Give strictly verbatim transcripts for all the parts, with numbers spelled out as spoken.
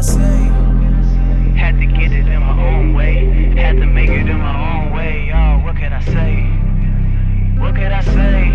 say? Had to get it in my own way. Had to make it in my own way. Oh, what could I say? What could I say?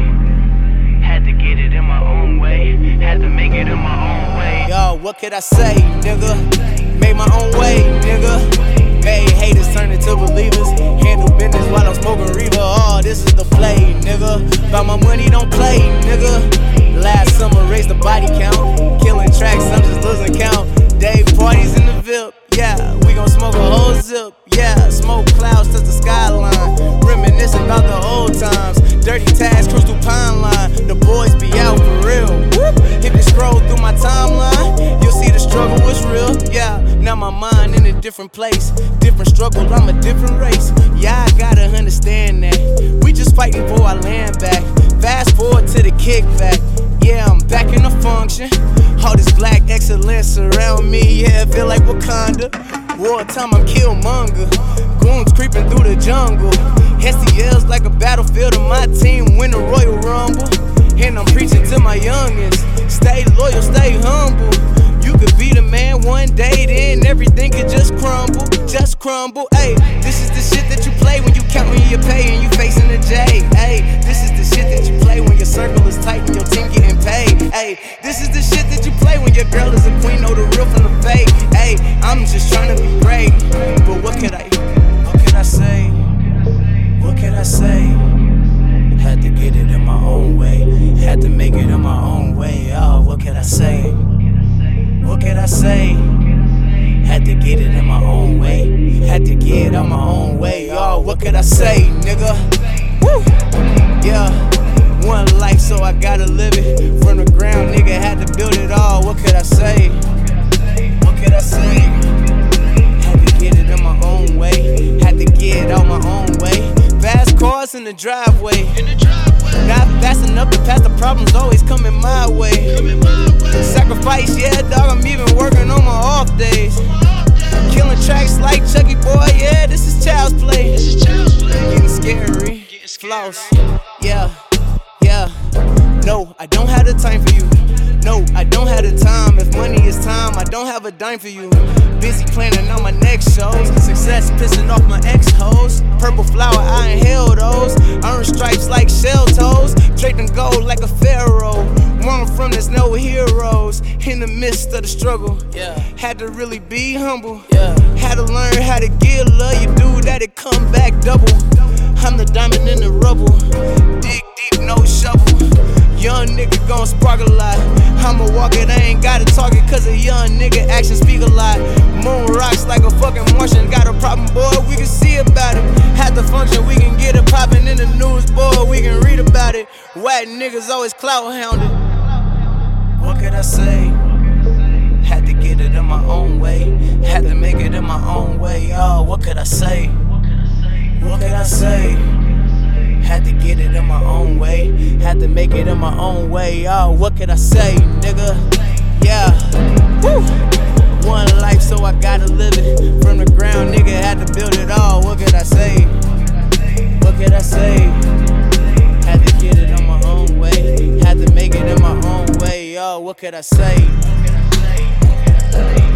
Had to get it in my own way. Had to make it in my own way. Yo, what could I say, nigga? Made my own way, nigga. Made haters turn into believers. Handle business while I'm smoking Reva. Oh, this is the play, nigga. About my money, don't play, nigga. Last summer, raised the body count. Killing tracks, I'm just losing count. Day parties in the V I P, yeah. We gon' smoke a whole zip, yeah. Smoke clouds touch the skyline. Reminisce about the old times. Dirty tags cruise through Pine Line. The boys be out for real. Whoop. If you scroll through my timeline, you'll see the struggle was real, yeah. Now my mind in a different place. Different struggle, I'm a different race. Yeah, I gotta understand that. We just fighting for our land back. Fast forward to the kickback. Yeah, I'm back in the function. All this black excellence around me, yeah, feel like Wakanda. Wartime, I'm Killmonger. Goons creeping through the jungle. S T L's like a battlefield, and my team win the Royal Rumble. And I'm preaching to my youngins. Stay loyal, stay humble. You could be the man one day, then everything could just crumble, just crumble. Ayy, this is the shit that you play when you counting your pay and you facing the J. Ayy, this is the shit that you play when your circle is tight and your team getting paid. Ayy, this is the shit that you play when your girl is a queen, know the real from the fake. Ayy, I'm just trying to be great, but what could I, what could I say? What could I say? Had to get it in my own way. Had to make it in my own way. Oh, what could I say? What could I say? Had to get it in my own way. Had to get it on my own way. Oh, what could I say, nigga? Woo! Yeah, one life, so I gotta live it. From the ground, nigga, had to build it all. What could I say? What could I say? Had to get it in my own way. Had to get it on my own way. Fast cars in the driveway. Not fast enough to pass the problems, always coming my way. Sacrifice, yeah, dog, I'm even working on my off days. Killing tracks like Chucky Boy, yeah, this is child's play. Getting scary, floss, yeah, yeah. No, I don't have the time for you. No, I don't have the time. If money is time, I don't have a dime for you. Busy planning on my next shows. Success pissing off my ex-hoes. Purple flower, I inhale those. Earn stripes like shell toes. Draped in gold like a pharaoh. Where I'm from, there's no heroes. In the midst of the struggle, yeah. Had to really be humble, yeah. Had to learn how to give love. You do that, it come back double. I'm the diamond in the rubble. Dig deep, no shovel. Young nigga gon' spark a lot. I'ma walk it, I ain't gotta talk it, cause a young nigga actions speak a lot. Moon rocks like a fucking Martian. Got a problem, boy, we can see about it. Had the function, we can get it poppin' in the news, boy, we can read about it. Whack niggas always clout hounded. What could I say? Had to get it in my own way. Had to make it in my own way. Oh, what could I say? What could I say? Had to get it in my own way. Had to make it in my own way. Oh, what could I say, nigga? Yeah. Woo. One life, so I gotta live it. From the ground, nigga, had to build it all. What could I say? What could I say? Had to get it in my own way. Had to make it in my own way. Oh, what could I say?